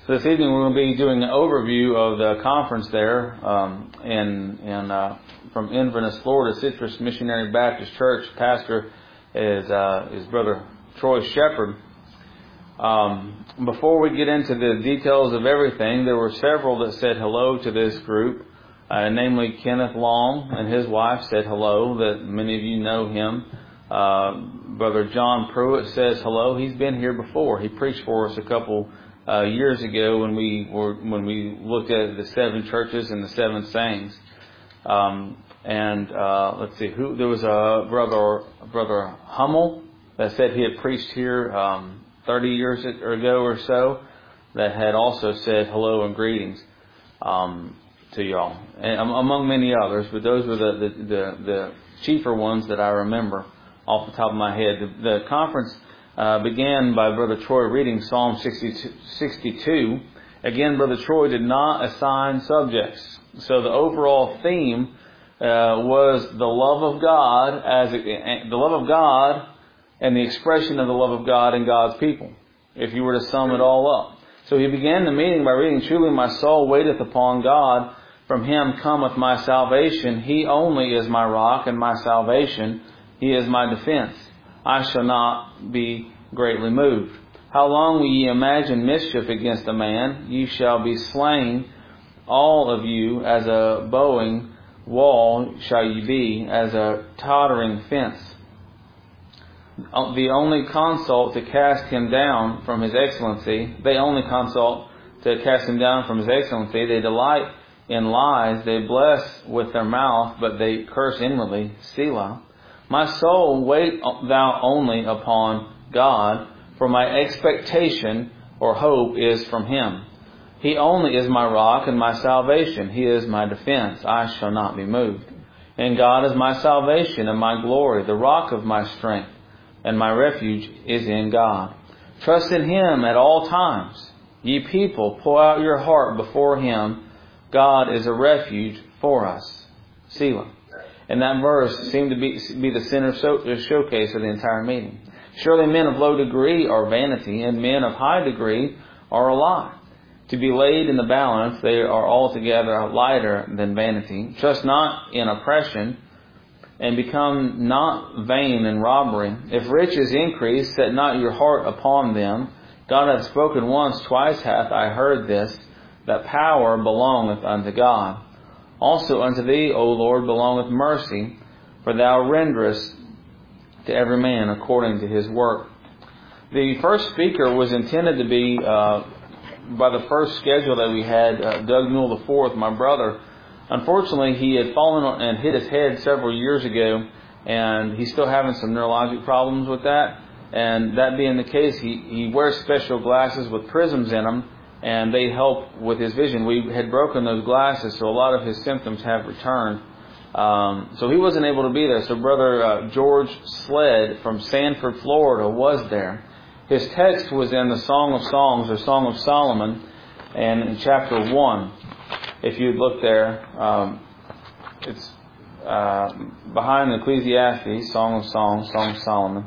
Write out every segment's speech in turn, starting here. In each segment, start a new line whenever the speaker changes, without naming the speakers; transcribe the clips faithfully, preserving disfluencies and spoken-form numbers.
So this evening we're going to be doing an overview of the conference there um, in, in uh, from Inverness, Florida, Citrus Missionary Baptist Church. Pastor is uh, is Brother Troy Shepherd. Um, before we get into the details of everything, there were several that said hello to this group, uh, namely Kenneth Long and his wife said hello. That many of you know him. Uh, Brother John Pruitt says hello. He's been here before. He preached for us a couple Uh, years ago when we were when we looked at the seven churches and the seven sayings, um, and uh, let's see who there was a brother brother Hummel that said he had preached here um, thirty years ago or so, that had also said hello and greetings um, to y'all, and um, among many others. But those were the, the the the chief ones that I remember off the top of my head. The, the conference Uh, began by Brother Troy reading Psalm sixty-two. Again, Brother Troy did not assign subjects. So the overall theme uh, was the love of God, as it, the love of God and the expression of the love of God in God's people, if you were to sum it all up. So he began the meeting by reading, "Truly my soul waiteth upon God, from him cometh my salvation. He only is my rock and my salvation. He is my defense. I shall not be greatly moved. How long will ye imagine mischief against a man? Ye shall be slain, all of you, as a bowing wall shall ye be, as a tottering fence. The only consult to cast him down from his excellency, they only consult to cast him down from his excellency. They delight in lies, they bless with their mouth, but they curse inwardly. Selah. My soul, wait thou only upon God, for my expectation or hope is from him. He only is my rock and my salvation. He is my defense. I shall not be moved. And God is my salvation and my glory, the rock of my strength, and my refuge is in God. Trust in him at all times. Ye people, pour out your heart before him. God is a refuge for us. Selah. And that verse seemed to be, be the center showcase of the entire meeting. Surely men of low degree are vanity, and men of high degree are a lie. To be laid in the balance, they are altogether lighter than vanity. Trust not in oppression, and become not vain in robbery. If riches increase, set not your heart upon them. God hath spoken once, twice hath I heard this, that power belongeth unto God. Also unto thee, O Lord, belongeth mercy, for thou renderest to every man according to his work." The first speaker was intended to be, uh, by the first schedule that we had, uh, Doug Newell the fourth, my brother. Unfortunately, he had fallen and hit his head several years ago, and he's still having some neurologic problems with that. And that being the case, he, he wears special glasses with prisms in them, and they help with his vision. We had broken those glasses, so a lot of his symptoms have returned. Um, so he wasn't able to be there. So Brother uh, George Sled from Sanford, Florida was there. His text was in the Song of Songs, or Song of Solomon, and in chapter one. If you'd look there, um, it's uh, behind Ecclesiastes, Song of Songs, Song of Solomon.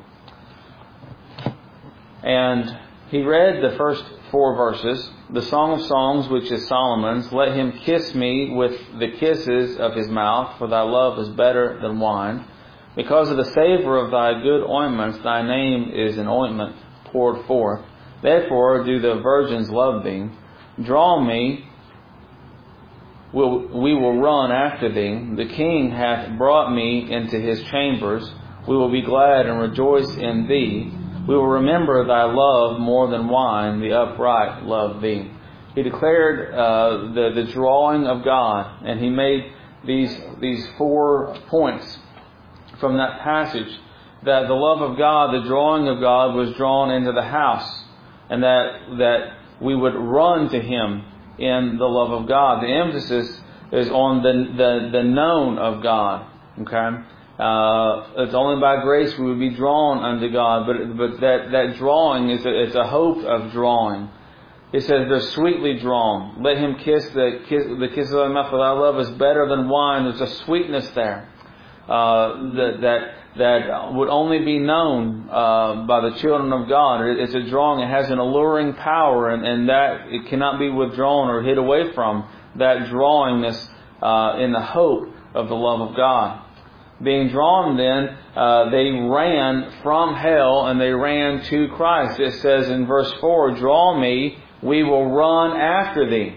And he read the first four verses. The Song of Songs, which is Solomon's, "Let him kiss me with the kisses of his mouth, for thy love is better than wine. Because of the savor of thy good ointments, thy name is an ointment poured forth. Therefore do the virgins love thee. Draw me, we'll, we will run after thee. The king hath brought me into his chambers. We will be glad and rejoice in thee. We will remember thy love more than wine, the upright love thee." He declared uh, the, the drawing of God, and he made these, these four points from that passage, that the love of God, the drawing of God, was drawn into the house, and that, that we would run to him in the love of God. The emphasis is on the, the, the known of God. Okay? Uh, it's only by grace we would be drawn unto God, but but that, that drawing is a, it's a hope of drawing. It says they're sweetly drawn. Let him kiss the kiss the kisses of thy mouth, for thy love is better than wine. There's a sweetness there. Uh, that that that would only be known uh, by the children of God. It's a drawing. It has an alluring power, and, and that it cannot be withdrawn or hid away from. That drawingness uh, in the hope of the love of God. Being drawn then, uh, they ran from hell and they ran to Christ. It says in verse four, "Draw me, we will run after thee."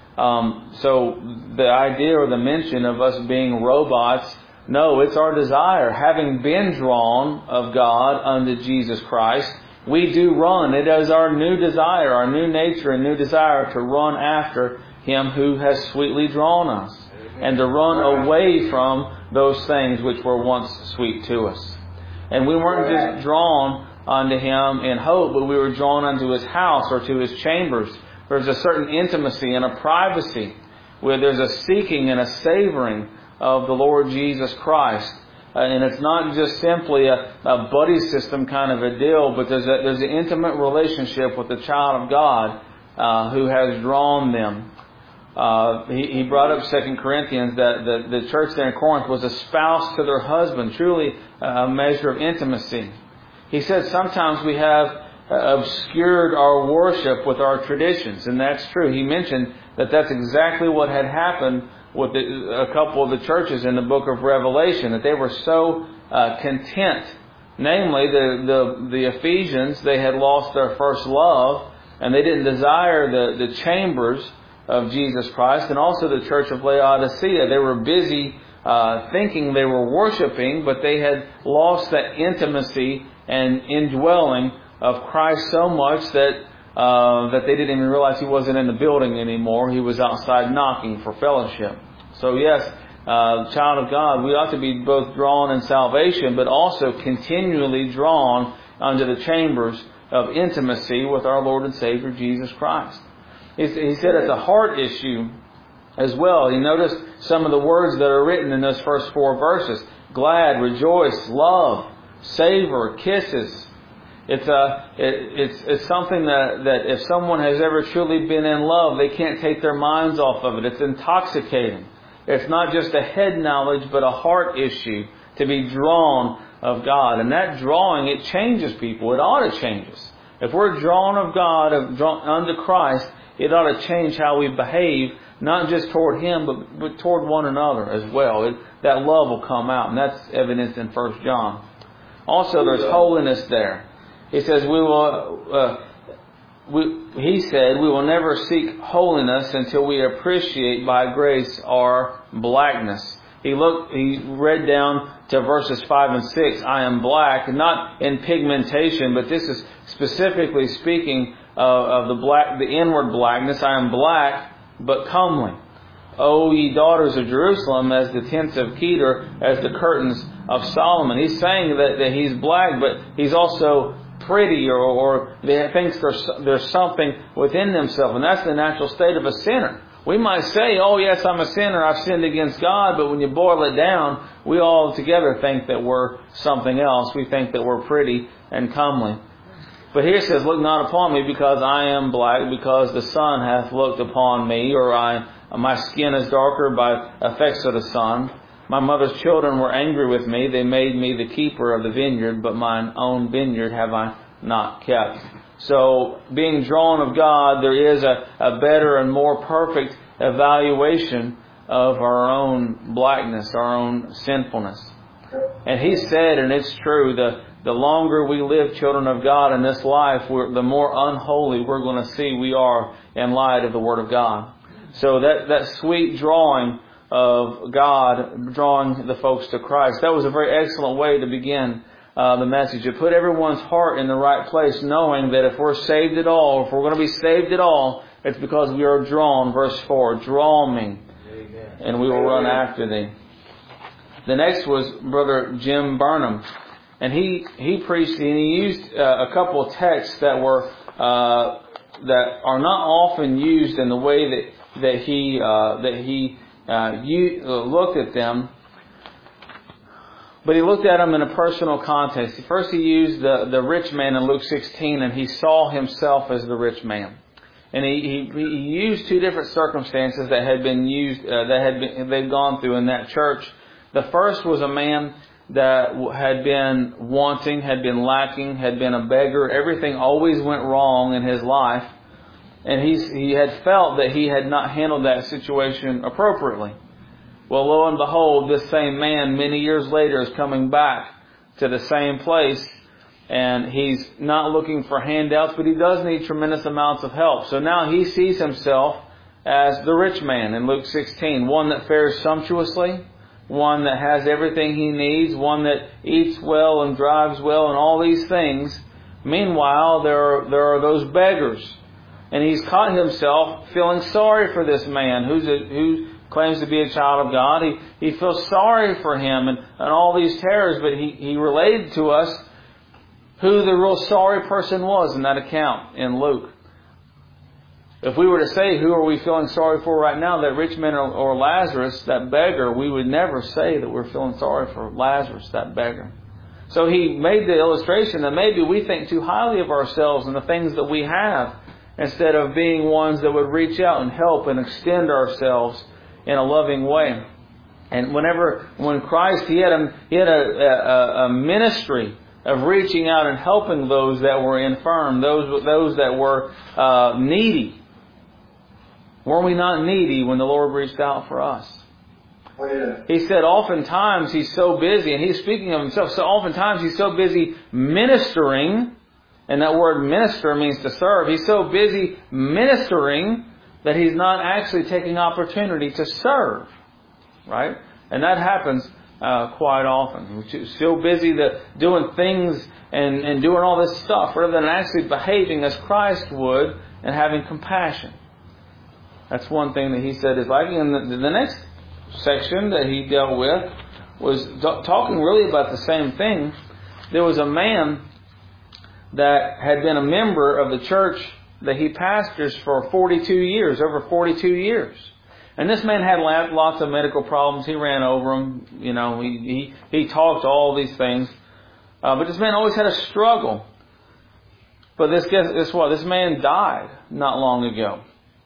Um, so the idea or the mention of us being robots, no, it's our desire. Having been drawn of God unto Jesus Christ, we do run. It is our new desire, our new nature and new desire to run after Him who has sweetly drawn us. And to run away from those things which were once sweet to us. And we weren't just drawn unto Him in hope, but we were drawn unto His house or to His chambers. There's a certain intimacy and a privacy where there's a seeking and a savoring of the Lord Jesus Christ. Uh, and it's not just simply a, a buddy system kind of a deal, but there's, a, there's an intimate relationship with the child of God uh, who has drawn them. Uh, he, he brought up Second Corinthians that the, the church there in Corinth was espoused to their husband, truly a measure of intimacy. He said sometimes we have obscured our worship with our traditions, and that's true. He mentioned that that's exactly what had happened with the, a couple of the churches in the book of Revelation, that they were so uh, content. Namely, the, the, the Ephesians, they had lost their first love, and they didn't desire the, the chambers of Jesus Christ, and also the church of Laodicea. They were busy uh, thinking they were worshiping, but they had lost that intimacy and indwelling of Christ so much that uh, that they didn't even realize He wasn't in the building anymore. He was outside knocking for fellowship. So yes, uh, child of God, we ought to be both drawn in salvation, but also continually drawn unto the chambers of intimacy with our Lord and Savior Jesus Christ. He said it's a heart issue as well. He noticed some of the words that are written in those first four verses. Glad, rejoice, love, savor, kisses. It's a, it, it's, it's something that, that if someone has ever truly been in love, they can't take their minds off of it. It's intoxicating. It's not just a head knowledge, but a heart issue to be drawn of God. And that drawing, it changes people. It ought to change us. If we're drawn of God, of drawn unto Christ, it ought to change how we behave, not just toward Him, but, but toward one another as well. It, that love will come out, and that's evidenced in First John. Also, there's holiness there. He says, "We will." Uh, we, he said, "We will never seek holiness until we appreciate by grace our blackness." He looked. He read down to verses five and six. "I am black," not in pigmentation, but this is specifically speaking Uh, of the black, the inward blackness. "I am black, but comely. O ye daughters of Jerusalem, as the tents of Kedar, as the curtains of Solomon." He's saying that, that he's black, but he's also pretty, or, or they thinks there's, there's something within themselves. And that's the natural state of a sinner. We might say, "Oh yes, I'm a sinner, I've sinned against God," but when you boil it down, we all together think that we're something else. We think that we're pretty and comely. But here it says, "Look not upon me because I am black, because the sun hath looked upon me, or I, my skin is darker by effects of the sun. My mother's children were angry with me. They made me the keeper of the vineyard, but mine own vineyard have I not kept." So, being drawn of God, there is a, a better and more perfect evaluation of our own blackness, our own sinfulness. And He said, and it's true, the The longer we live children of God in this life, we're, the more unholy we're going to see we are in light of the Word of God. So that, that sweet drawing of God, drawing the folks to Christ, that was a very excellent way to begin uh, the message. To put everyone's heart in the right place, knowing that if we're saved at all, if we're going to be saved at all, it's because we are drawn. Verse four, "Draw me, and we will run after thee." The next was Brother Jim Burnham. And he, he preached, and he used uh, a couple of texts that were uh, that are not often used in the way that that he uh, that he uh, u- uh, looked at them. But he looked at them in a personal context. First, he used the the rich man in Luke sixteen, and he saw himself as the rich man. And he he, he used two different circumstances that had been used uh, that had been they'd gone through in that church. The first was a man that had been wanting, had been lacking, had been a beggar. Everything always went wrong in his life. And he's, he had felt that he had not handled that situation appropriately. Well, lo and behold, this same man many years later is coming back to the same place. And he's not looking for handouts, but he does need tremendous amounts of help. So now he sees himself as the rich man in Luke sixteen. One that fares sumptuously. One that has everything he needs. One that eats well and drives well and all these things. Meanwhile, there are, there are those beggars. And he's caught himself feeling sorry for this man who's a, who claims to be a child of God. He, he feels sorry for him and, and all these terrors, but he, he related to us who the real sorry person was in that account in Luke. If we were to say, who are we feeling sorry for right now, that rich man or, or Lazarus, that beggar, we would never say that we're feeling sorry for Lazarus, that beggar. So he made the illustration that maybe we think too highly of ourselves and the things that we have, instead of being ones that would reach out and help and extend ourselves in a loving way. And whenever, when Christ, He had a, he had a, a, a ministry of reaching out and helping those that were infirm, those, those that were uh, needy. Were we not needy when the Lord reached out for us?
Oh, yeah.
He said oftentimes He's so busy, and He's speaking of Himself, so oftentimes He's so busy ministering, and that word minister means to serve. He's so busy ministering that He's not actually taking opportunity to serve. Right? And that happens uh, quite often. We're so busy that doing things and, and doing all this stuff rather than actually behaving as Christ would and having compassion. That's one thing that He said is like. And the, the next section that He dealt with was t- talking really about the same thing. There was a man that had been a member of the church that he pastors for forty-two years, over forty-two years. And this man had lots of medical problems. He ran over them. You know, he he, he talked all these things. Uh, but this man always had a struggle. But this guess, guess what? This man died not long ago.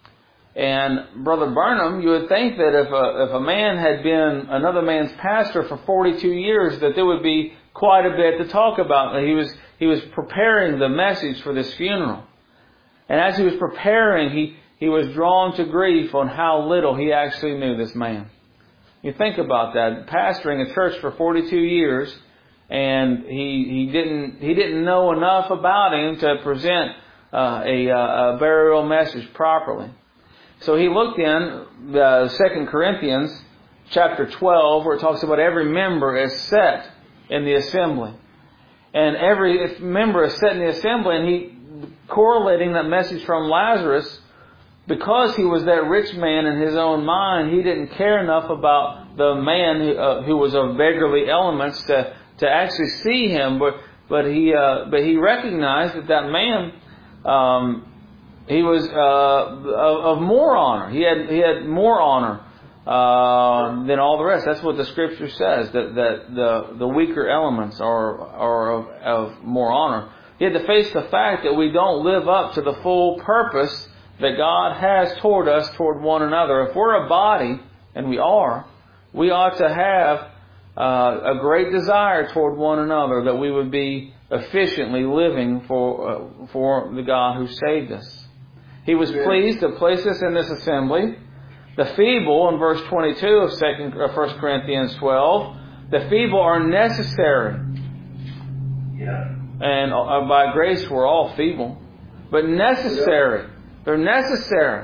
And Brother Burnham, you would think that if a, if a man had been another man's pastor for forty-two years, that there would be quite a bit to talk about. He was he was preparing the message for this funeral. And as he was preparing, he, he was drawn to grief on how little he actually knew this man. You think about that, pastoring a church for forty-two years, and he he didn't he didn't know enough about him to present uh, a, a burial message properly. So he looked in uh, Second Corinthians chapter twelve, where it talks about every member is set in the assembly. And every member is set in the assembly, and he correlating that message from Lazarus, because he was that rich man in his own mind, he didn't care enough about the man who, uh, who was of beggarly elements to, to actually see him. But but he uh, but he recognized that that man um, he was uh, of, of more honor. He had he had more honor uh, than all the rest. That's what the Scripture says, that that the the weaker elements are are of, of more honor. He had to face the fact that we don't live up to the full purpose that God has toward us, toward one another. If we're a body, and we are, we ought to have uh, a great desire toward one another, that we would be efficiently living for uh, for the God who saved us. He was pleased to place us in this assembly. The feeble, in verse twenty-two of second, uh, First Corinthians twelve, the feeble are necessary.
Yeah.
And uh, by grace we're all feeble. But necessary. They're necessary.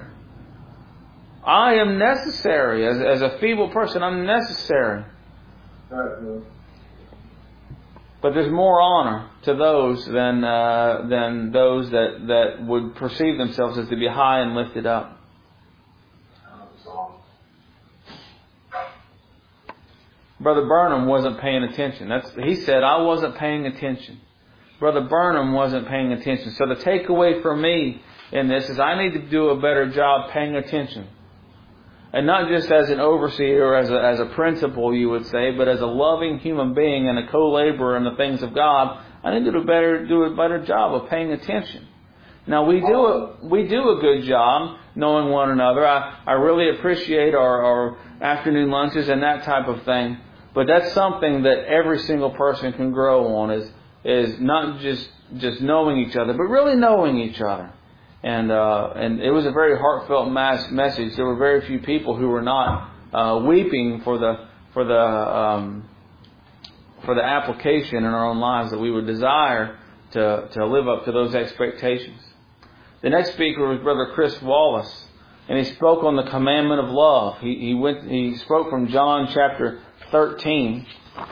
I am necessary. As, as a feeble person, I'm necessary. But there's more honor to those than uh, than those that, that would perceive themselves as to be high and lifted up. Brother Burnham wasn't paying attention. That's he said, I wasn't paying attention. Brother Burnham wasn't paying attention. So the takeaway for me in this is I need to do a better job paying attention. And not just as an overseer or as a, as a principal, you would say, but as a loving human being and a co-laborer in the things of God, I need to do a better, do a better job of paying attention. Now, we do a, we do a good job knowing one another. I, I really appreciate our, our afternoon lunches and that type of thing. But that's something that every single person can grow on, is is not just just knowing each other, but really knowing each other. And uh, and it was a very heartfelt mass message. There were very few people who were not uh, weeping for the for the um, for the application in our own lives, that we would desire to to live up to those expectations. The next speaker was Brother Chris Wallace, and he spoke on the commandment of love. He he went he spoke from John chapter thirteen.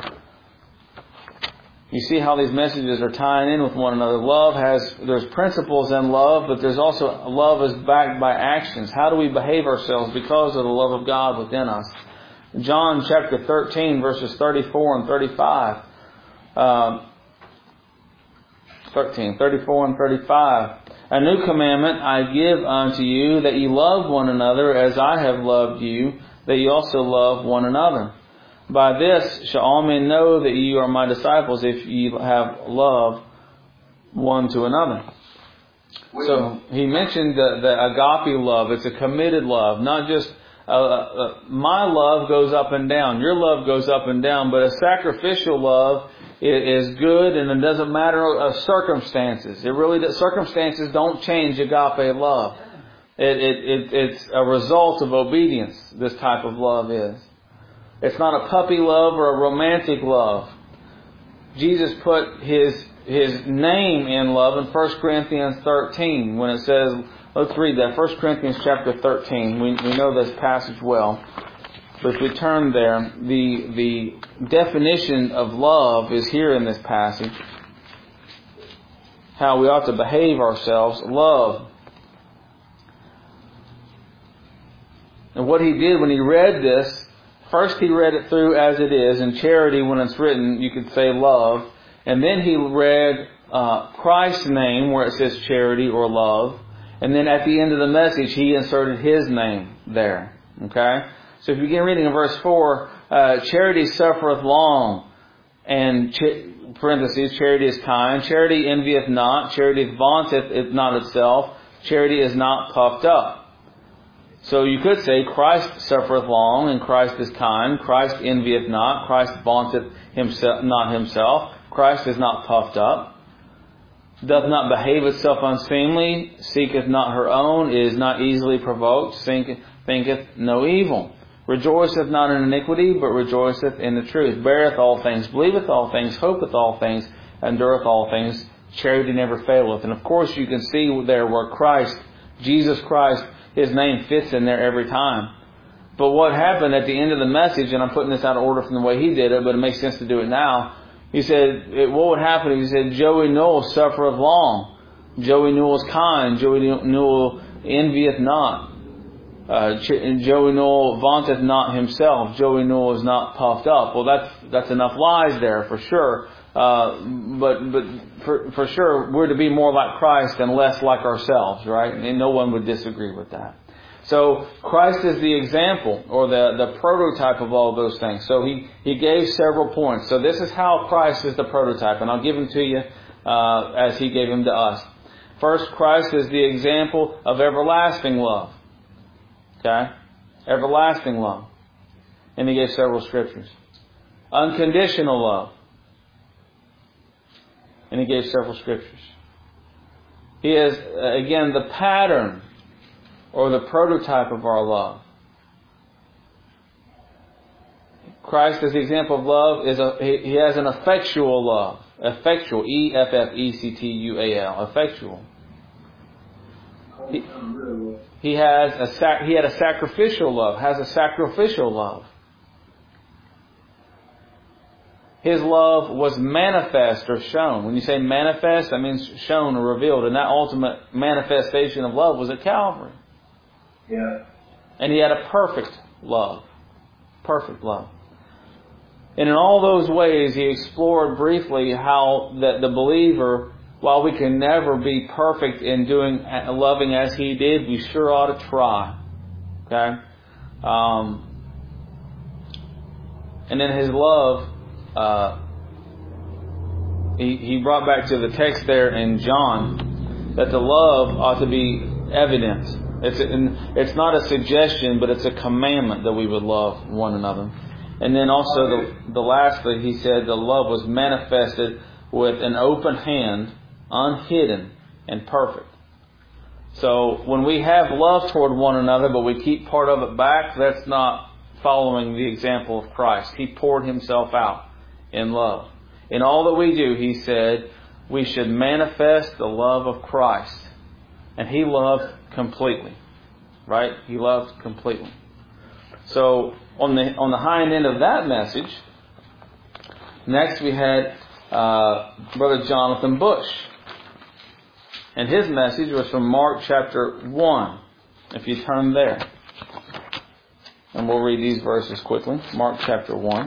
You see how these messages are tying in with one another. Love has, there's principles in love, but there's also, love is backed by actions. How do we behave ourselves because of the love of God within us? John chapter thirteen, verses thirty-four and thirty-five. Uh, thirteen, thirty-four and thirty-five. A new commandment I give unto you, that ye love one another as I have loved you, that ye also love one another. By this shall all men know that ye are my disciples, if ye have love one to another. So he mentioned the, the agape love. It's a committed love, not just uh, uh, my love goes up and down. Your love goes up and down, but a sacrificial love is, is good, and it doesn't matter of circumstances. It really does, circumstances don't change agape love. It, it, it it's a result of obedience. This type of love is. It's not a puppy love or a romantic love. Jesus put His His name in love in First Corinthians thirteen, when it says, let's read that, First Corinthians chapter thirteen. We, we know this passage well. But if we turn there, the, the definition of love is here in this passage. How we ought to behave ourselves. Love. And what he did when he read this, first he read it through as it is. In charity, when it's written, you could say love. And then he read uh, Christ's name where it says charity or love. And then at the end of the message, he inserted His name there. Okay? So if you begin reading in verse four, uh, charity suffereth long. And ch- parentheses, charity is kind. Charity envieth not. Charity vaunteth it not itself. Charity is not puffed up. So you could say Christ suffereth long, and Christ is kind. Christ envieth not. Christ vaunteth himself, not himself. Christ is not puffed up. Doth not behave itself unseemly. Seeketh not her own. Is not easily provoked. Thinketh, thinketh no evil. Rejoiceth not in iniquity, but rejoiceth in the truth. Beareth all things. Believeth all things. Hopeth all things. Endureth all things. Charity never faileth. And of course you can see there where Christ, Jesus Christ, His name fits in there every time. But what happened at the end of the message, and I'm putting this out of order from the way he did it, but it makes sense to do it now. He said, it, what would happen? He said, Joey Newell suffereth long. Joey Newell is kind. Joey Newell envieth not. Uh, Joey Newell vaunteth not himself. Joey Newell is not puffed up. Well, that's that's enough lies there for sure. Uh, but but for, for sure, we're to be more like Christ and less like ourselves, right? And no one would disagree with that. So Christ is the example or the, the prototype of all those things. So he, he gave several points. So this is how Christ is the prototype. And I'll give them to you uh, as He gave them to us. First, Christ is the example of everlasting love. Okay? Everlasting love. And He gave several scriptures. Unconditional love. And He gave several scriptures. He is, again, the pattern or the prototype of our love. Christ, as the example of love, is a, He has an effectual love. Effectual. E F F E C T U A L. Effectual. He, he has a sac, He had a sacrificial love. Has a sacrificial love. His love was manifest or shown. When you say manifest, that means shown or revealed. And that ultimate manifestation of love was at Calvary.
Yeah.
And He had a perfect love. Perfect love. And in all those ways, He explored briefly how that the believer, while we can never be perfect in doing loving as He did, we sure ought to try. Okay? Um, and then His love, Uh, he, he brought back to the text there in John that the love ought to be evident. It's, a, it's not a suggestion, but it's a commandment that we would love one another. And then also the, the lastly, he said the love was manifested with an open hand, unhidden and perfect. So when we have love toward one another, but we keep part of it back, that's not following the example of Christ. He poured Himself out in love. In all that we do, He said, we should manifest the love of Christ. And He loved completely. Right? He loved completely. So on the on the high end of that message, next we had uh, Brother Jonathan Bush. And his message was from Mark chapter one. If you turn there. And we'll read these verses quickly. Mark chapter one.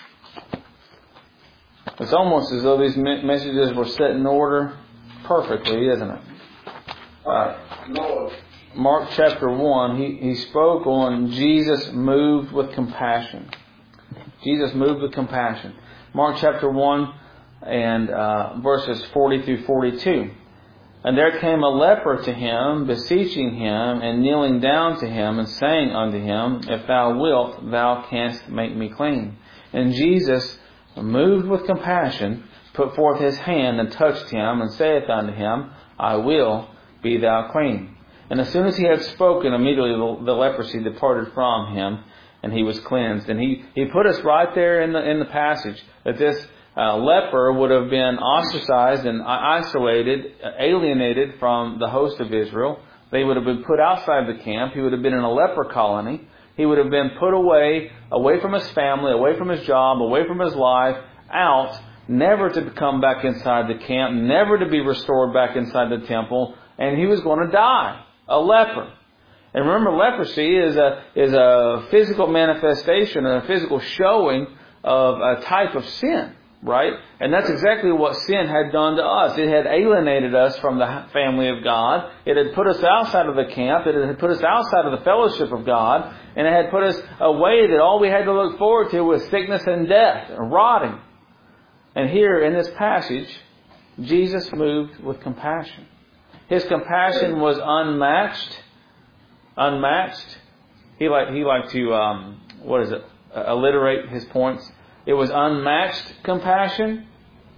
It's almost as though these messages were set in order perfectly, isn't it? Uh, Mark chapter one, he, he spoke on Jesus moved with compassion. Jesus moved with compassion. Mark chapter one and uh, verses forty through forty-two. And there came a leper to Him, beseeching Him, and kneeling down to Him, and saying unto Him, If thou wilt, thou canst make me clean. And Jesus, moved with compassion, put forth His hand, and touched him, and saith unto him, I will, be thou clean. And as soon as he had spoken, immediately the, the leprosy departed from him, and he was cleansed. And he, he put us right there in the in the passage that this uh, leper would have been ostracized and isolated, alienated from the host of Israel. They would have been put outside the camp. He would have been in a leper colony. He would have been put away, away from his family, away from his job, away from his life, out, never to come back inside the camp, never to be restored back inside the temple, and he was going to die. A leper. And remember, leprosy is a is a physical manifestation and a physical showing of a type of sin, right? And that's exactly what sin had done to us. It had alienated us from the family of God. It had put us outside of the camp. It had put us outside of the fellowship of God. And it had put us away that all we had to look forward to was sickness and death and rotting. And here in this passage, Jesus moved with compassion. His compassion was unmatched. Unmatched. He liked he liked to um, what is it? Uh, alliterate his points. It was unmatched compassion.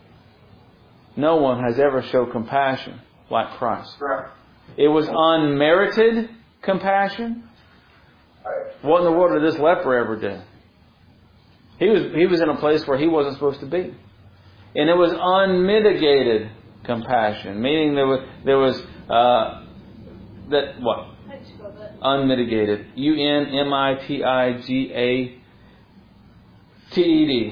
No one has ever shown compassion like Christ. It was unmerited compassion. What in the world did this leper ever do? He was he was in a place where he wasn't supposed to be, and it was unmitigated compassion, meaning there was there was uh, that what unmitigated. U N M I T I G A T E D.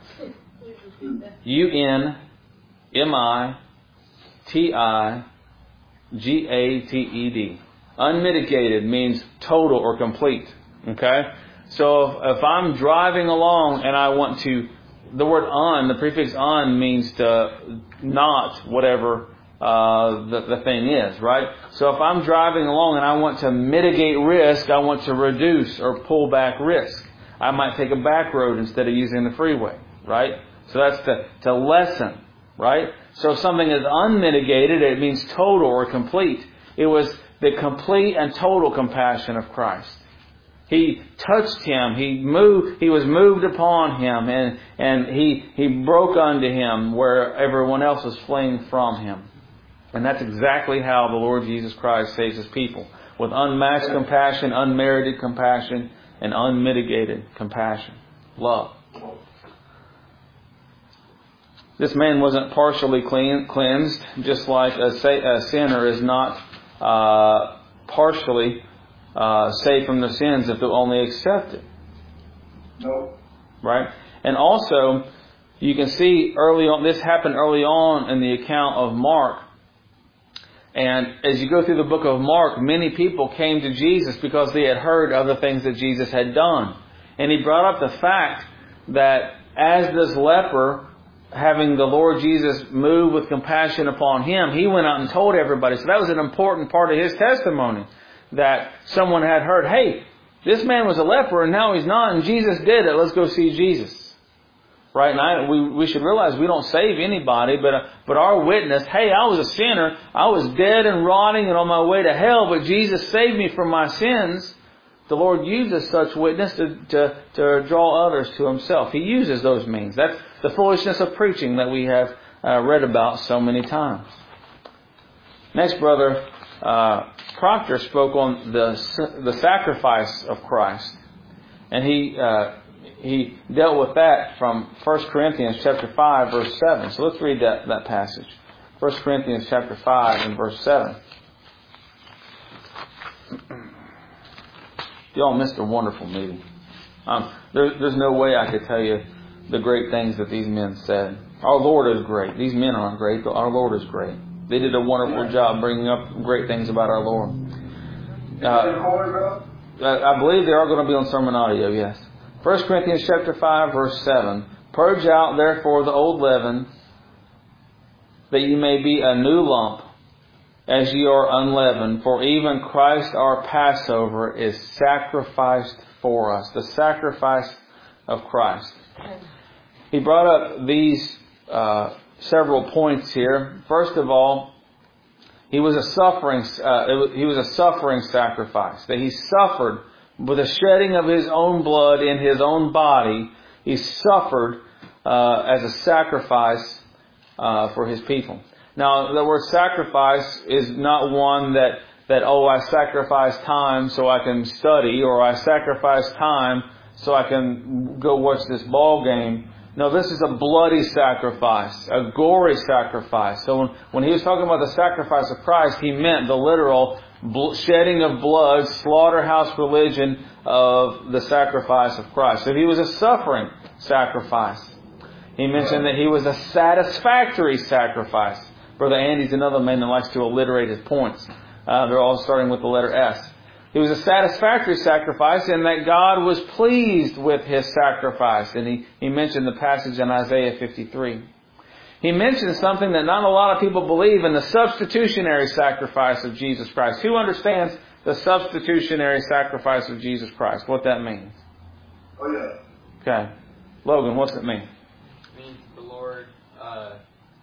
U N M I T I G A T E D. Unmitigated means total or complete. Okay? So if, if I'm driving along and I want to, the word un, the prefix un means to not whatever uh, the, the thing is, right? So if I'm driving along and I want to mitigate risk, I want to reduce or pull back risk. I might take a back road instead of using the freeway, right? So that's to, to lessen, right? So if something is unmitigated, it means total or complete. It was the complete and total compassion of Christ. He touched him. He moved. He was moved upon him, and and he he broke unto him where everyone else was fleeing from him. And that's exactly how the Lord Jesus Christ saves His people, with unmatched compassion, unmerited compassion, and unmitigated compassion, love. This man wasn't partially clean, cleansed, just like a, a sinner is not uh, partially uh, saved from their sins if they'll only accept it.
No.
Right? And also, you can see early on, this happened early on in the account of Mark. And as you go through the book of Mark, many people came to Jesus because they had heard other things that Jesus had done. And he brought up the fact that as this leper, having the Lord Jesus move with compassion upon him, he went out and told everybody. So that was an important part of his testimony, that someone had heard, hey, this man was a leper and now he's not, and Jesus did it. Let's go see Jesus. Right? And I, we, we should realize we don't save anybody, but, uh, but our witness, hey, I was a sinner. I was dead and rotting and on my way to hell, but Jesus saved me from my sins. the Lord uses such witness to, to, to draw others to Himself. He uses those means. That's the foolishness of preaching that we have uh, read about so many times. Next, Brother uh, Proctor spoke on the the sacrifice of Christ, and he uh, he dealt with that from First Corinthians chapter five, verse seven. So let's read that that passage. First Corinthians chapter five and verse seven. Y'all missed a wonderful meeting. Um, there, there's no way I could tell you the great things that these men said. Our Lord is great. These men aren't great, but our Lord is great. They did a wonderful job bringing up great things about our Lord. Uh, I believe they are going to be on sermon audio, yes. First Corinthians chapter five, verse seven. Purge out therefore the old leaven, that ye may be a new lump, as ye are unleavened. For even Christ our Passover is sacrificed for us. The sacrifice of Christ. He brought up these uh, several points here. First of all, he was a suffering. Uh, it was, he was a suffering sacrifice. That He suffered with the shedding of His own blood in His own body. He suffered uh, as a sacrifice uh, for His people. Now, the word sacrifice is not one that, that, oh, I sacrifice time so I can study, or I sacrifice time so I can go watch this ball game. No, this is a bloody sacrifice, a gory sacrifice. So when, when he was talking about the sacrifice of Christ, he meant the literal shedding of blood, slaughterhouse religion of the sacrifice of Christ. So he was a suffering sacrifice. He mentioned that he was a satisfactory sacrifice. Brother Andy's another man that likes to alliterate his points. Uh, they're all starting with the letter S. He was a satisfactory sacrifice in that God was pleased with His sacrifice. And he, he mentioned the passage in Isaiah fifty-three. He mentioned something that not a lot of people believe in, the substitutionary sacrifice of Jesus Christ. Who understands the substitutionary sacrifice of Jesus Christ? What that means?
Oh, yeah.
Okay. Logan, what's it mean?
It means the Lord, uh,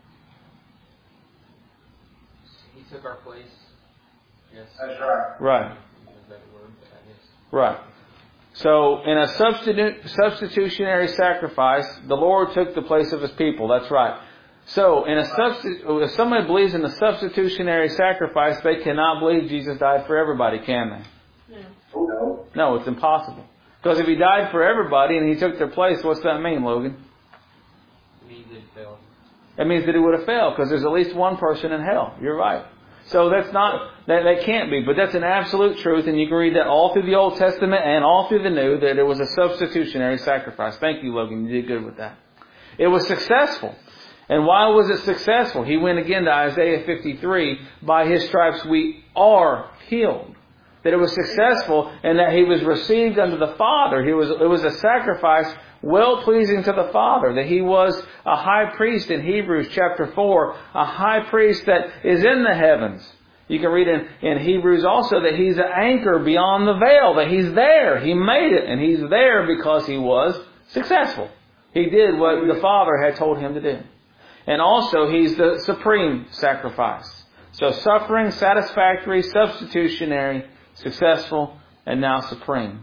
He took our place. Yes.
That's right.
Right. Right. So, in a substitu- substitutionary sacrifice, the Lord took the place of His people. That's right. So, in a substi- if somebody believes in the substitutionary sacrifice, they cannot believe Jesus died for everybody, can they?
No. Oh, no.
No, it's impossible. Because if He died for everybody and He took their place, what's that mean, Logan?
It means He failed.
It means that He would have failed, because there's at least one person in hell. You're right. So that's not, that, that can't be, but that's an absolute truth, and you can read that all through the Old Testament and all through the New, that it was a substitutionary sacrifice. Thank you, Logan. You did good with that. It was successful. And why was it successful? He went again to Isaiah fifty-three, by His stripes we are healed. That it was successful and that He was received unto the Father. He was, it was a sacrifice well-pleasing to the Father. That He was a high priest in Hebrews chapter four. A high priest that is in the heavens. You can read in, in Hebrews also that He's an anchor beyond the veil. That He's there. He made it. And He's there because He was successful. He did what the Father had told Him to do. And also He's the supreme sacrifice. So suffering, satisfactory, substitutionary, successful, and now supreme.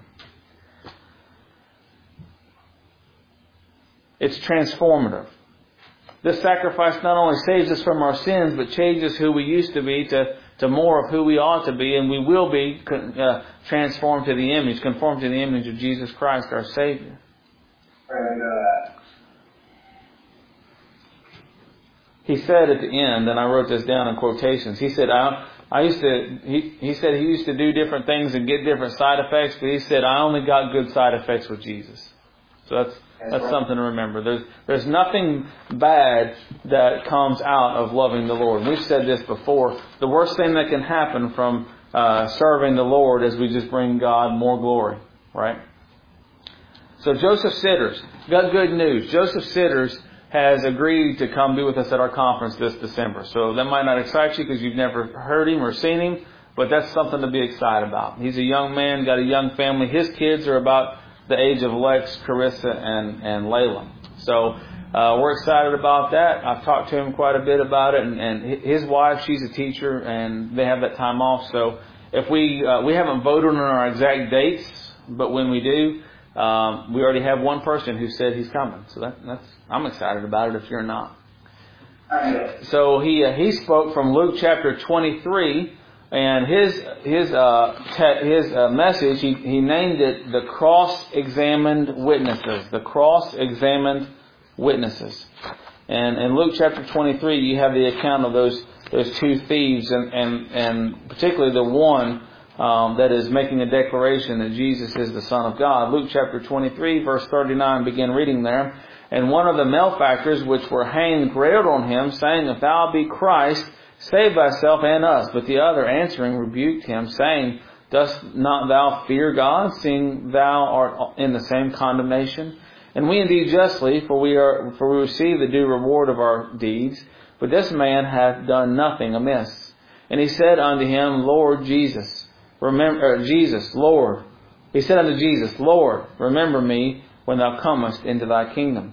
It's transformative. This sacrifice not only saves us from our sins, but changes who we used to be to, to more of who we ought to be, and we will be uh, transformed to the image, conformed to the image of Jesus Christ, our Savior.
Praise God.
He said at the end, and I wrote this down in quotations, he said, I, I used to, he, he said he used to do different things and get different side effects, but he said, I only got good side effects with Jesus. So that's, that's something to remember. There's, there's nothing bad that comes out of loving the Lord. We've said this before. The worst thing that can happen from uh, serving the Lord is we just bring God more glory, right? So Joseph Sitters, got good news. Joseph Sitters has agreed to come be with us at our conference this December. So that might not excite you because you've never heard him or seen him, but that's something to be excited about. He's a young man, got a young family. His kids are about the age of Lex, Carissa, and, and Layla. So uh, we're excited about that. I've talked to him quite a bit about it, and, and his wife, she's a teacher, and they have that time off. So if we uh, we haven't voted on our exact dates, but when we do, um, we already have one person who said he's coming. So that, that's I'm excited about it. If you're not, so he uh, he spoke from Luke chapter twenty-three, and his his uh, te- his uh, message he he named it the cross-examined witnesses. The cross-examined witnesses. And in Luke chapter twenty-three, you have the account of those those two thieves, and and, and particularly the one um, that is making a declaration that Jesus is the Son of God. Luke chapter twenty-three, verse thirty-nine, begin reading there. And one of the malefactors which were hanged railed on him, saying, If thou be Christ, save thyself and us. But the other answering rebuked him, saying, Dost not thou fear God, seeing thou art in the same condemnation? And we indeed justly, for we are for we receive the due reward of our deeds. But this man hath done nothing amiss. And he said unto him, Lord Jesus, remember uh, Jesus, Lord. He said unto Jesus, Lord, remember me when thou comest into thy kingdom.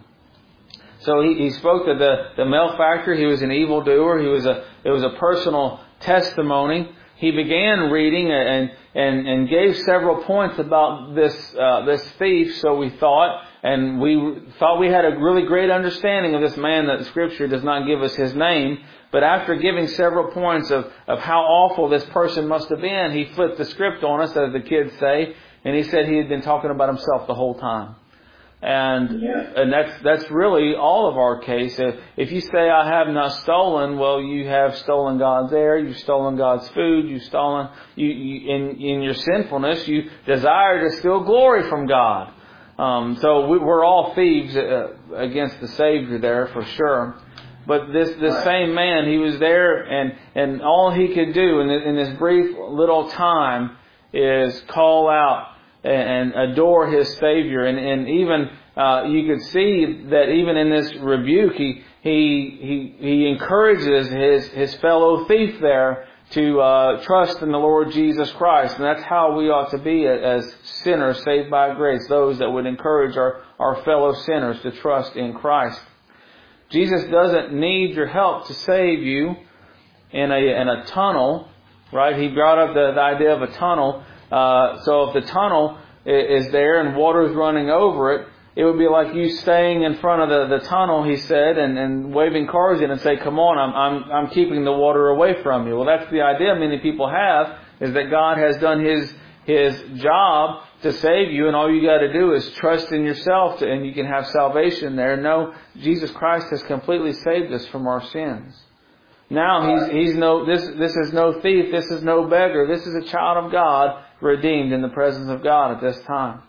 So he, he spoke to the, the malefactor. He was an evildoer. He was a it was a personal testimony. He began reading and and and gave several points about this uh, this thief. So we thought. And we thought we had a really great understanding of this man that the Scripture does not give us his name. But after giving several points of, of how awful this person must have been, he flipped the script on us, as the kids say. And he said he had been talking about himself the whole time. And yeah. and that's that's really all of our case. If, if you say, I have not stolen, well, you have stolen God's air, you've stolen God's food, you've stolen, you, you in, in your sinfulness, you desire to steal glory from God. Um, so we, we're all thieves uh, against the Savior there for sure. But this this right. same man, he was there, and, and all he could do in this, in this brief little time is call out and, and adore his Savior. And, and even uh, you could see that even in this rebuke, he he he, he encourages his, his fellow thief there to uh, trust in the Lord Jesus Christ. And that's how we ought to be as sinners saved by grace, those that would encourage our, our fellow sinners to trust in Christ. Jesus doesn't need your help to save you in a in a tunnel, right? He brought up the, the idea of a tunnel. Uh, so if the tunnel is there and water is running over it, it would be like you staying in front of the, the tunnel, he said, and, and waving cars in and say, come on, I'm, I'm, I'm keeping the water away from you. Well, that's the idea many people have, is that God has done His, His job to save you, and all you got to do is trust in yourself to, and you can have salvation there. No, Jesus Christ has completely saved us from our sins. Now he's, he's no, this, this is no thief, this is no beggar, this is a child of God, redeemed in the presence of God at this time.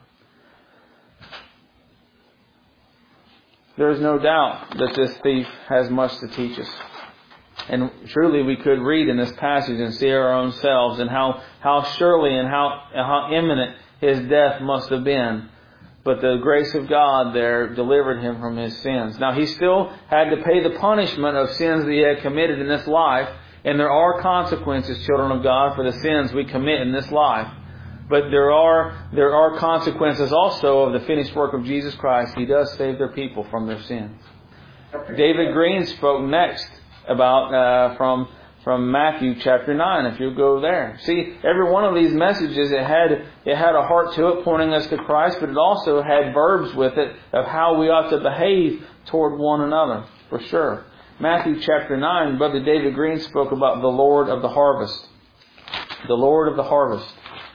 There is no doubt that this thief has much to teach us. And truly we could read in this passage and see our own selves and how, how surely and how, how imminent his death must have been. But the grace of God there delivered him from his sins. Now he still had to pay the punishment of sins that he had committed in this life. And there are consequences, children of God, for the sins we commit in this life. But there are there are consequences also of the finished work of Jesus Christ. He does save their people from their sins. David Green spoke next about uh, from from Matthew chapter nine. If you go there, see every one of these messages it had it had a heart to it, pointing us to Christ, but it also had verbs with it of how we ought to behave toward one another. For sure, Matthew chapter nine. Brother David Green spoke about the Lord of the harvest. The Lord of the harvest.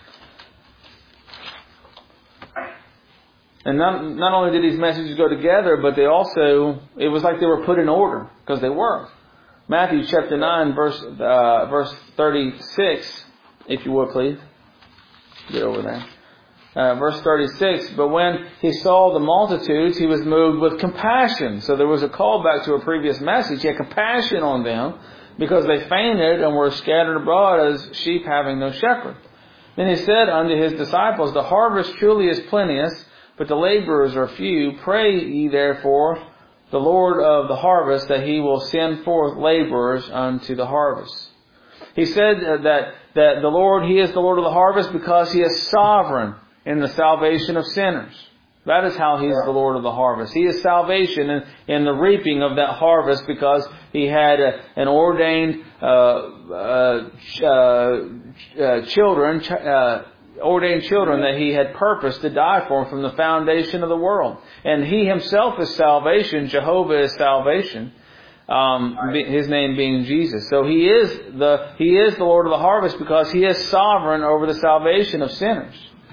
And not, not only did these messages go together, but they also, it was like they were put in order, because they were. Matthew chapter nine, verse uh, verse thirty-six, if you would please. Get over there. Uh, verse thirty-six, but when he saw the multitudes, he was moved with compassion. So there was a callback to a previous message. He had compassion on them, because they fainted and were scattered abroad as sheep having no shepherd. Then he said unto his disciples, the harvest truly is plenteous, but the laborers are few. Pray ye therefore the Lord of the harvest that He will send forth laborers unto the harvest. He said that, that the Lord, He is the Lord of the harvest because He is sovereign in the salvation of sinners. That is how He's the Lord of the harvest. He is salvation in, in the reaping of that harvest, because He had a, an ordained uh, uh, ch- uh, uh, children, ch- uh, ordained children that He had purposed to die for from the foundation of the world. And He Himself is salvation. Jehovah is salvation. Um, His name being Jesus. So He is the He is the Lord of the harvest because He is sovereign over the salvation of sinners.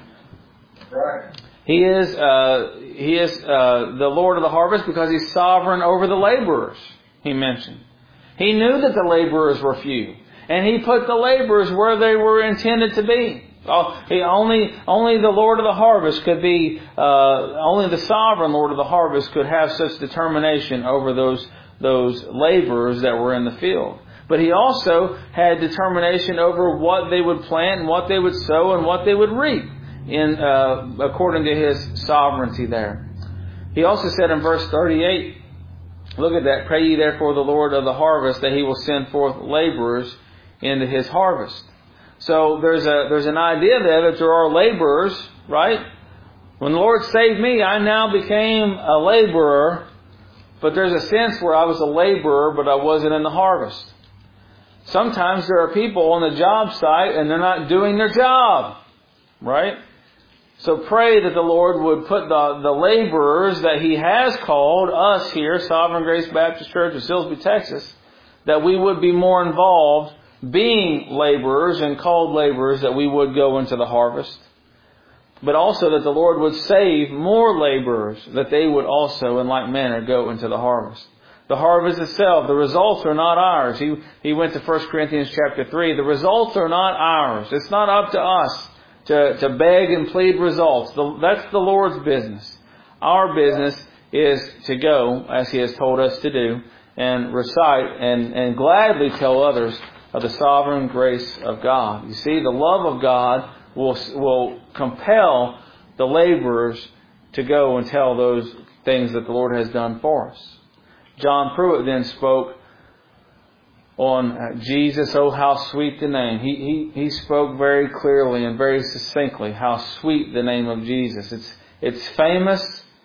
Right.
He is uh, He is uh, the Lord of the harvest because He's sovereign over the laborers. He mentioned. He knew that the laborers were few, and He put the laborers where they were intended to be. Oh, he only only the Lord of the harvest could be. Uh, only the sovereign Lord of the harvest could have such determination over those. those laborers that were in the field. But He also had determination over what they would plant and what they would sow and what they would reap in uh, according to His sovereignty there. He also said in verse thirty-eight, look at that, pray ye therefore the Lord of the harvest that He will send forth laborers into His harvest. So there's a there's an idea there that there are laborers, right? When the Lord saved me, I now became a laborer. But there's a sense where I was a laborer, but I wasn't in the harvest. Sometimes there are people on the job site and they're not doing their job. Right? So pray that the Lord would put the, the laborers that He has called, us here, Sovereign Grace Baptist Church of Silsbee, Texas, that we would be more involved being laborers and called laborers, that we would go into the harvest. But also that the Lord would save more laborers, that they would also in like manner go into the harvest. The harvest itself, the results are not ours. He he went to First Corinthians chapter three. The results are not ours. It's not up to us to, to beg and plead results. The, that's the Lord's business. Our business is to go, as He has told us to do, and recite and, and gladly tell others of the sovereign grace of God. You see, the love of God will will compel the laborers to go and tell those things that the Lord has done for us. John Pruitt then spoke on Jesus, oh how sweet the name. He he he spoke very clearly and very succinctly how sweet the name of Jesus. It's it's famous.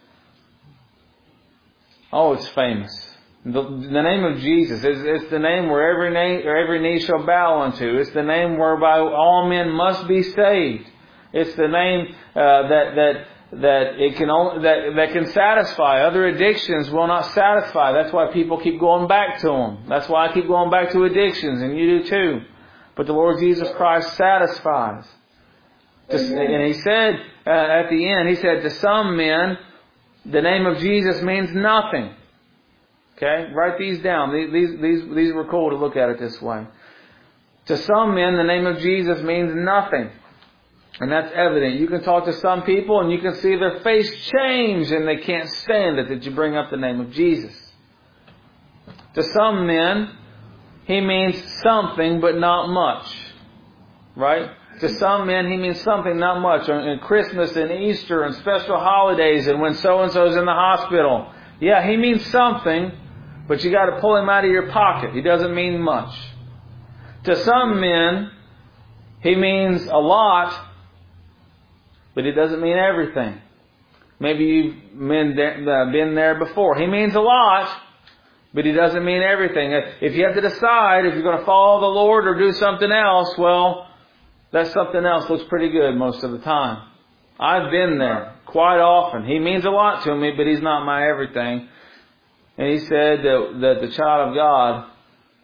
Oh, it's famous. The, the name of Jesus is it's the name where every name or every knee shall bow unto. It's the name whereby all men must be saved. It's the name uh, that that that it can only, that that can satisfy. Other addictions will not satisfy. That's why people keep going back to them. That's why I keep going back to addictions, and you do too. But the Lord Jesus Christ satisfies. And He said uh, at the end, He said, to some men, the name of Jesus means nothing. Okay, write these down. These, these, these, these were cool to look at it this way. To some men, the name of Jesus means nothing. And that's evident. You can talk to some people and you can see their face change and they can't stand it that you bring up the name of Jesus. To some men, He means something but not much. Right? To some men, He means something not much. On Christmas and Easter and special holidays and when so-and-so's in the hospital. Yeah, He means something, but you got to pull Him out of your pocket. He doesn't mean much. To some men, He means a lot, but it doesn't mean everything. Maybe you've been there before. He means a lot, but He doesn't mean everything. If you have to decide if you're going to follow the Lord or do something else, well, that something else looks pretty good most of the time. I've been there quite often. He means a lot to me, but He's not my everything. And He said that, that the child of God,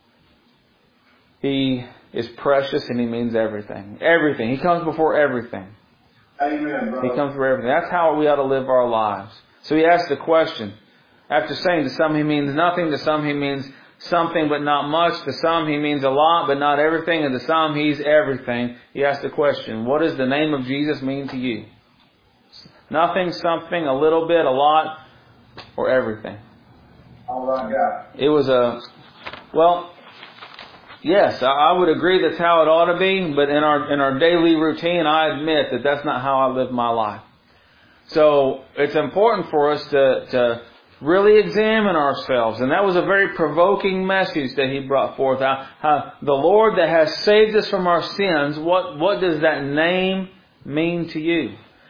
He is precious and He means everything. Everything. He comes before everything.
Amen, brother.
He comes before everything. That's how we ought to live our lives. So He asked the question. After saying to some He means nothing, to some He means something but not much, to some He means a lot but not everything, and to some He's everything. He asked the question, what does the name of Jesus mean to you? Nothing, something, a little bit, a lot, or everything?
All right, God.
It was a, well, yes, I would agree that's how it ought to be, but in our in our daily routine, I admit that that's not how I live my life. So it's important for us to, to really examine ourselves. And that was a very provoking message that he brought forth. How, how the Lord that has saved us from our sins, what, what does that name mean to you?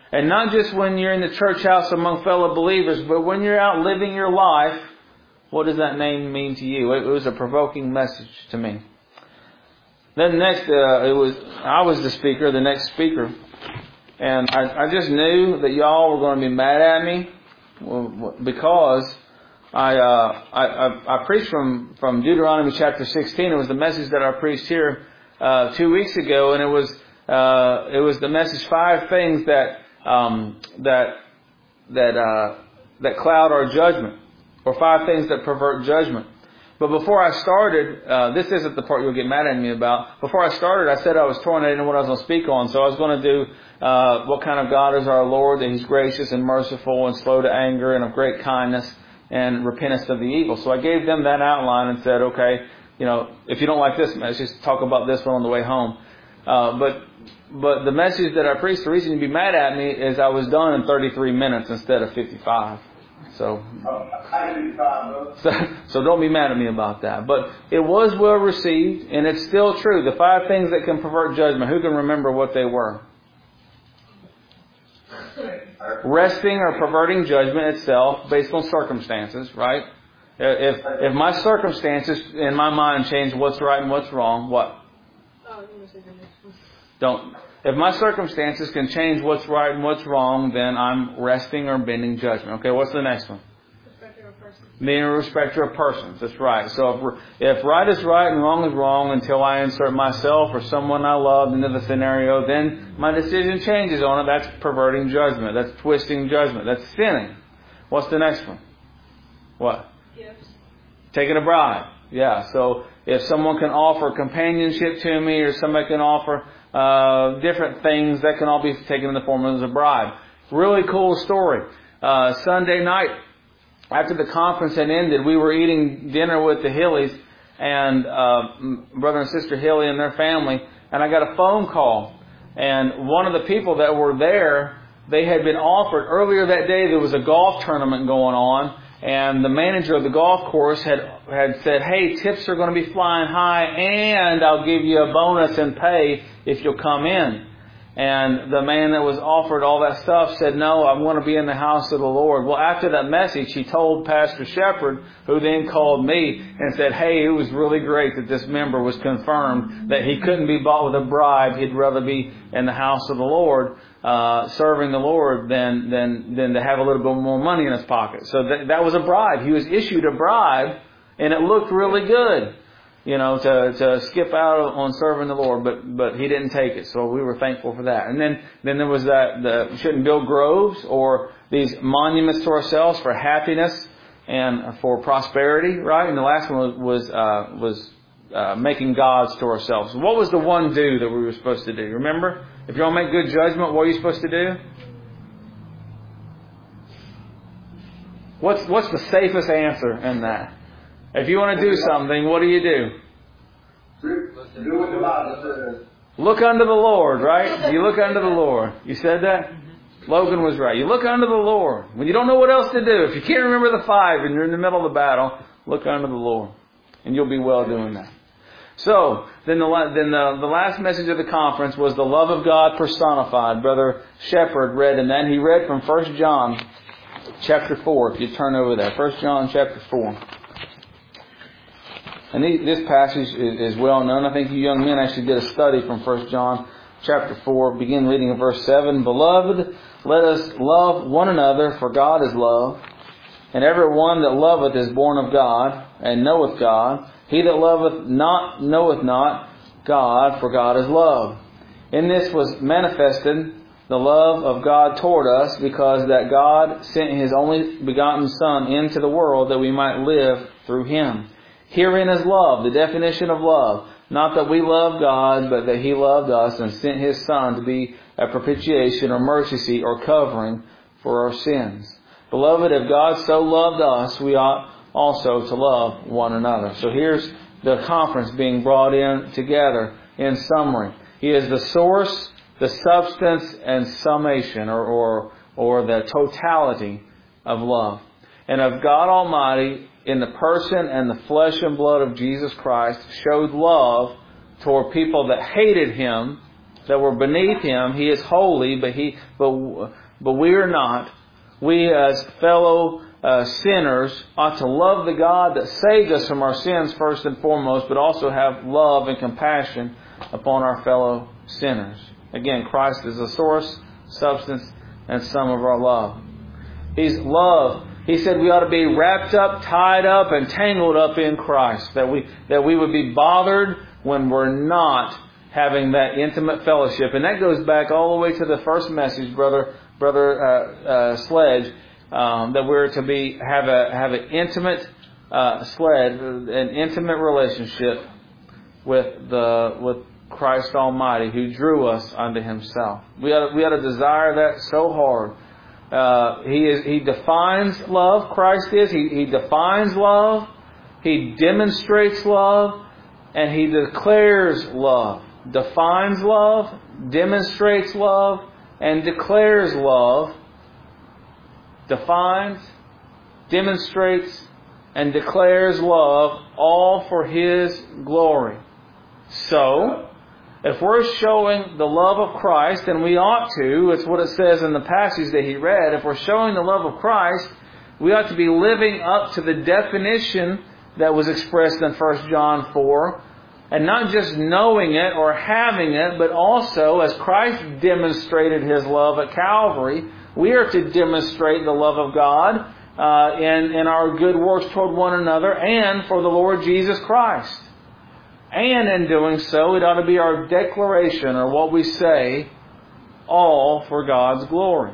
And not just when you're in the church house among fellow believers, but when you're out living your life, what does that name mean to you? It was a provoking message to me. Then next, uh, it was I was the speaker, the next speaker. And I, I just knew that y'all were going to be mad at me because I, uh, I, I, I preached from, from Deuteronomy chapter sixteen. It was the message that I preached here uh, two weeks ago, and it was uh, it was the message five things that um, that that uh, that cloud our judgment, or five things that pervert judgment. But before I started, uh, this isn't the part you'll get mad at me about. Before I started, I said I was torn. I didn't know what I was going to speak on. So I was going to do uh, what kind of God is our Lord, that He's gracious and merciful and slow to anger and of great kindness and repentance of the evil. So I gave them that outline and said, okay, you know, if you don't like this message, just talk about this one on the way home. Uh, but but the message that I preached, the reason you'd be mad at me is I was done in thirty-three minutes instead of fifty-five. So, so, so don't be mad at me about that. But it was well received, and it's still true. The five things that can pervert judgment, who can remember what they were? Resting or perverting judgment itself based on circumstances, right? If if my circumstances in my mind change what's right and what's wrong, what? Don't. If my circumstances can change what's right and what's wrong, then I'm resting or bending judgment. Okay, what's the next one? Respecter of persons. Being a respecter of persons. That's right. So if, if right is right and wrong is wrong until I insert myself or someone I love into the scenario, then my decision changes on it. That's perverting judgment. That's twisting judgment. That's sinning. What's the next one? What? Gifts. Taking a bribe. Yeah, so if someone can offer companionship to me, or somebody can offer uh, different things, that can all be taken in the form of a bribe. Really cool story. Uh, Sunday night, after the conference had ended, we were eating dinner with the Hillies, and uh, brother and sister Hilly and their family, and I got a phone call. And one of the people that were there, they had been offered, earlier that day there was a golf tournament going on, and the manager of the golf course had had said, hey, tips are going to be flying high, and I'll give you a bonus in pay if you'll come in. And the man that was offered all that stuff said, no, I want to be in the house of the Lord. Well, after that message, he told Pastor Shepard, who then called me and said, hey, it was really great that this member was confirmed that he couldn't be bought with a bribe. He'd rather be in the house of the Lord, uh, serving the Lord than, than, than to have a little bit more money in his pocket. So that, that was a bribe. He was issued a bribe, and it looked really good, you know, to, to skip out on serving the Lord, but, but he didn't take it. So we were thankful for that. And then, then there was that, the, we shouldn't build groves or these monuments to ourselves for happiness and for prosperity, right? And the last one was, was, uh, was, uh, making gods to ourselves. What was the one do that we were supposed to do? Remember? If you want to make good judgment, what are you supposed to do? What's, what's the safest answer in that? If you want to do something, what do you do?
Do what the Bible says.
Look unto the Lord, right? You look unto the Lord. You said that? Logan was right. You look unto the Lord. When you don't know what else to do, if you can't remember the five and you're in the middle of the battle, look unto the Lord. And you'll be well doing that. So, then the then the, the last message of the conference was the love of God personified. Brother Shepard read, and then he read from First John chapter four. If you turn over there. First John chapter four. And this passage is well known. I think you young men actually did a study from First John chapter four. Begin reading in verse seven. Beloved, let us love one another, for God is love. And every one that loveth is born of God, and knoweth God. He that loveth not knoweth not God, for God is love. In this was manifested the love of God toward us, because that God sent His only begotten Son into the world that we might live through Him. Herein is love, the definition of love. Not that we love God, but that He loved us and sent His Son to be a propitiation or mercy seat or covering for our sins. Beloved, if God so loved us, we ought also to love one another. So here's the conference being brought in together in summary. He is the source, the substance, and summation, or, or, or the totality of love. And of God Almighty, in the person and the flesh and blood of Jesus Christ, showed love toward people that hated Him that we're beneath Him. He is holy, but He, but but we are not. We as fellow uh, sinners ought to love the God that saved us from our sins first and foremost, but also have love and compassion upon our fellow sinners. Again, Christ is the source, substance, and sum of our love. He's love. He said we ought to be wrapped up, tied up, and tangled up in Christ. That we that we would be bothered when we're not having that intimate fellowship. And that goes back all the way to the first message, brother brother uh, uh, Sledge, um, that we're to be have a have an intimate uh, sled, an intimate relationship with the with Christ Almighty, who drew us unto Himself. We ought to, we ought to desire that so hard. Uh, he is He defines love. Christ is. He He defines love. He demonstrates love, and He declares love. Defines love, demonstrates love, and declares love. Defines, demonstrates, and declares love, all for His glory. So, if we're showing the love of Christ, and we ought to, it's what it says in the passage that he read, if we're showing the love of Christ, we ought to be living up to the definition that was expressed in First John four, and not just knowing it or having it, but also, as Christ demonstrated His love at Calvary, we are to demonstrate the love of God uh, in, in our good works toward one another and for the Lord Jesus Christ. And in doing so, it ought to be our declaration, or what we say, all for God's glory.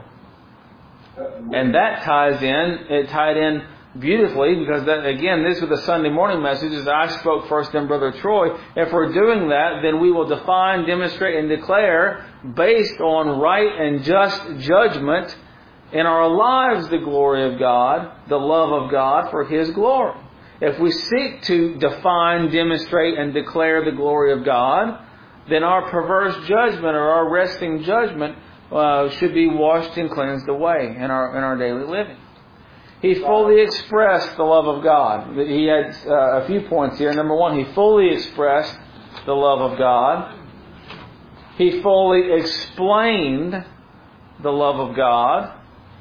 And that ties in, it tied in beautifully, because that, again, this was the Sunday morning message, as I spoke first in Brother Troy. If we're doing that, then we will define, demonstrate, and declare, based on right and just judgment in our lives, the glory of God, the love of God for His glory. If we seek to define, demonstrate, and declare the glory of God, then our perverse judgment or our resting judgment uh, should be washed and cleansed away in our in our daily living. He fully expressed the love of God. He had uh, a few points here. Number one, He fully expressed the love of God. He fully explained the love of God.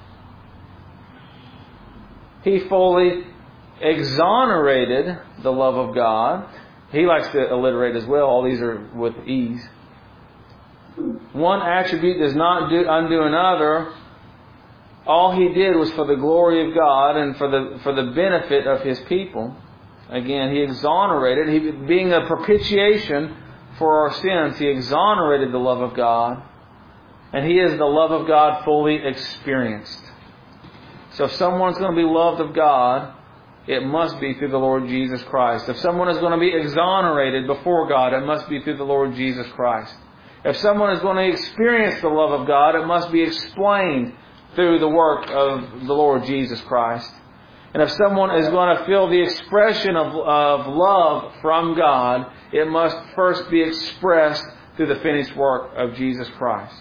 He fully exonerated the love of God. He likes to alliterate as well. All these are with ease. One attribute does not do, undo another. All He did was for the glory of God and for the for the benefit of His people. Again, He exonerated. He, being a propitiation for our sins, He exonerated the love of God. And He is the love of God fully experienced. So if someone's going to be loved of God, it must be through the Lord Jesus Christ. If someone is going to be exonerated before God, it must be through the Lord Jesus Christ. If someone is going to experience the love of God, it must be explained through the work of the Lord Jesus Christ. And if someone is going to feel the expression of, of love from God, it must first be expressed through the finished work of Jesus Christ.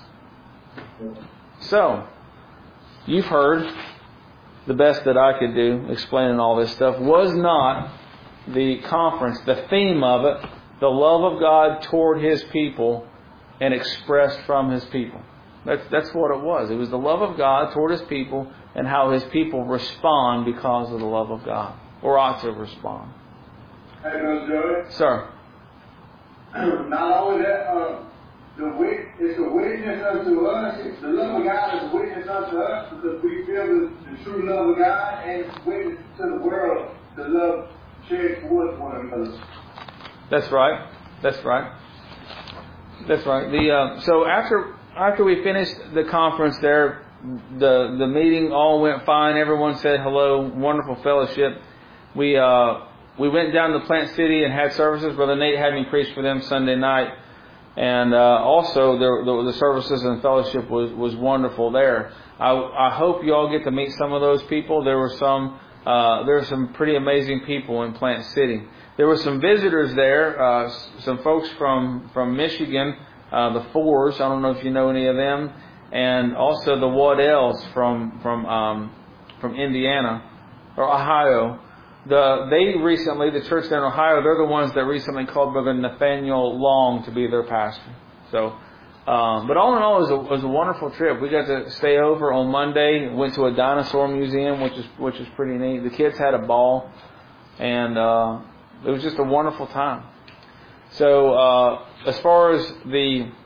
So, you've heard the best that I could do explaining all this stuff. Was not the conference, the theme of it, the love of God toward His people and expressed from His people? That's, that's what it was. It was the love of God toward His people and how His people respond because of the love of God, or ought to respond.
Hey, Brother Joey.
Sir.
Not only that, uh, the wit- it's a witness unto us. The love of God is a witness unto us because we feel the, the true love of God, and it's witness to the world, the love shared towards one another.
That's right. That's right. That's right. The uh, so after after we finished the conference there, the the meeting all went fine. Everyone said hello. Wonderful fellowship. We uh, we went down to Plant City and had services. Brother Nate had me preach for them Sunday night. And uh, also, the, the, the services and fellowship was, was wonderful there. I, I hope you all get to meet some of those people. There were some uh, there were some pretty amazing people in Plant City. There were some visitors there, uh, some folks from from Michigan, uh, the Fours. I don't know if you know any of them, and also the Waddells from from um, from Indiana or Ohio. The they recently, the church there in Ohio, they're the ones that recently called Brother Nathaniel Long to be their pastor. So Um, but all in all, it was, a, it was a wonderful trip. We got to stay over on Monday. Went to a dinosaur museum, which is which is pretty neat. The kids had a ball, and uh, it was just a wonderful time. So uh, as far as the